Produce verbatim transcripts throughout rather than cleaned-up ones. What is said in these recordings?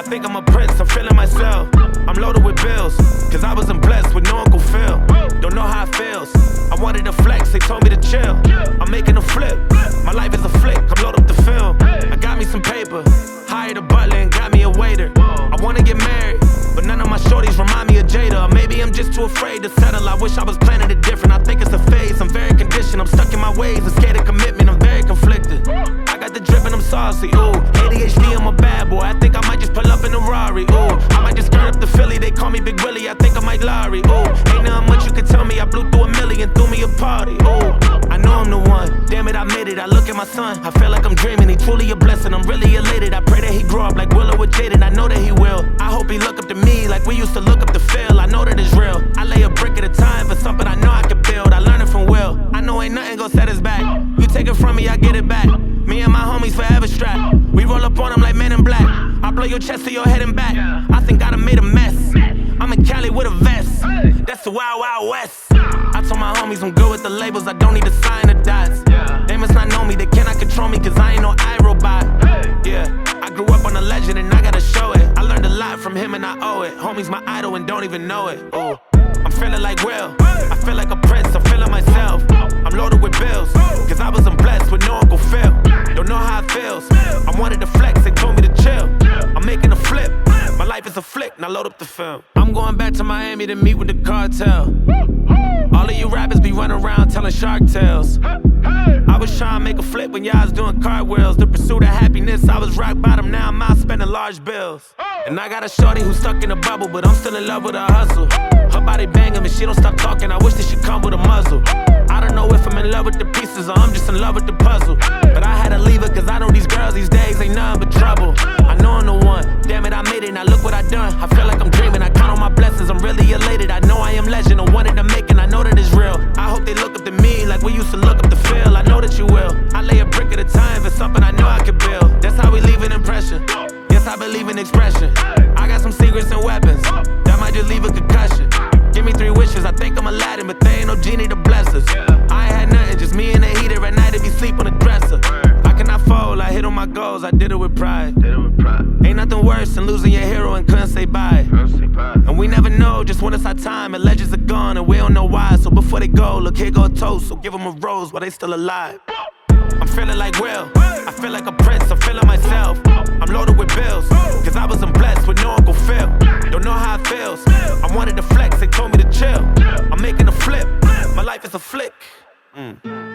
think I'm a prince, I'm feeling myself. I'm loaded with bills, cause I wasn't blessed with no Uncle Phil. Don't know how it feels. I wanted to flex, they told me to chill. I'm making a flip, my life is a flick, I'm loaded up the film. I got me some paper, hired a butler and got me a waiter. I wanna get married, but none of my shorties remind me of Jada. Or maybe I'm just too afraid to settle, I wish I was planning it different. I think it's a phase, I'm very conditioned, I'm stuck in my ways, I'm scared of commitment, I'm very conflicted. I got the drip and I'm saucy, ooh. A D H D, I'm a bad boy, I think I might just pull up in a Rari, ooh. I might just skirt up the Philly, they call me Big Willie, I think I might Larry, ooh. Ain't nothing much you can tell me, I blew through a million, threw me a party, ooh. I know I'm the one, damn it, I made it, I look at my son, I feel like I'm dreaming, he truly a blessing, I'm really elated, I pray that he grow up like Willow with Jaden, I know that he will. I hope he look up to me like we used to look up to Phil, I know that it's real. I lay a brick at a time for something I know I can build, I learned it from Will. I know ain't nothing gon' set us back, you take it from me, I get it back. Me and my homies forever strapped, we roll up on them like Men in Black. I blow your chest to your head and back, I think I done made a mess. I'm in Cali with a vest, that's the Wild Wild West. I told my homies I'm good with the labels, I don't need to sign the dots. They must not know me, they cannot control me cause I ain't no iRobot. Yeah, I grew up on a legend and I gotta show it. I learned a lot from him and I owe it. Homie's my idol and don't even know it. Ooh. I'm feeling like Will, I feel like a prince, I'm feeling myself. I'm loaded with bills, cause I wasn't blessed with no Uncle Phil. Don't know how it feels, I wanted to flex, they told me to chill. I'm making a flip, my life is a flick, now load up the film. I'm going back to Miami to meet with the cartel. All of you rappers be running around telling shark tales. I was trying to make a flip when y'all was doing cartwheels. The pursuit of happiness, I was rock bottom, now I'm out spending large bills. And I got a shorty who's stuck in a bubble, but I'm still in love with her hustle. Her body banging, and she don't stop talking, I wish that she come with a muzzle. I don't know if I'm in love with the pieces or I'm just in love with the puzzle. But I had to leave it cause I know these girls these days ain't nothing but trouble. I know I'm the one, damn it I made it, now look what I done. I feel like I'm dreaming, I count on my blessings, I'm really elated. I know I am legend, I wanted to make it, I know that it's real. I hope they look up to me like we used to look up to Phil, I know that you will. I lay a brick at a time for something I know I could build. That's how we leave an impression, yes I believe in expression. I got some secrets and weapons, that might just leave a concussion. Give me three wishes, I think I'm Aladdin, but there ain't no genie to bless us. I ain't had nothing, just me and the heater at night if you sleep on the dresser. I cannot fold, I hit on my goals, I did it with pride. Ain't nothing worse than losing your hero and couldn't say bye. And we never know just when it's our time, and legends are gone and we don't know why. So before they go, look here go a toast, so give them a rose while they still alive. I'm feeling like Will, I feel like a prince, I'm feeling myself. I'm loaded with bills, cause I wasn't blessed with no Uncle Phil. Don't know how it feels, I wanted to flex, they told me to chill. I'm making a flip, my life is a flick. Mm.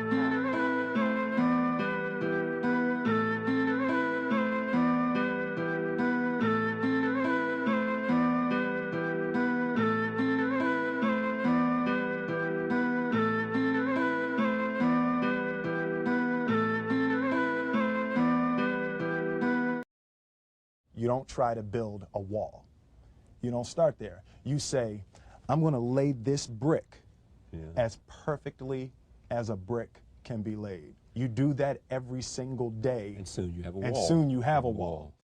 You don't try to build a wall. You don't start there. You say, I'm going to lay this brick yeah. as perfectly as a brick can be laid. You do that every single day. And soon you have a and wall. And soon you have a wall.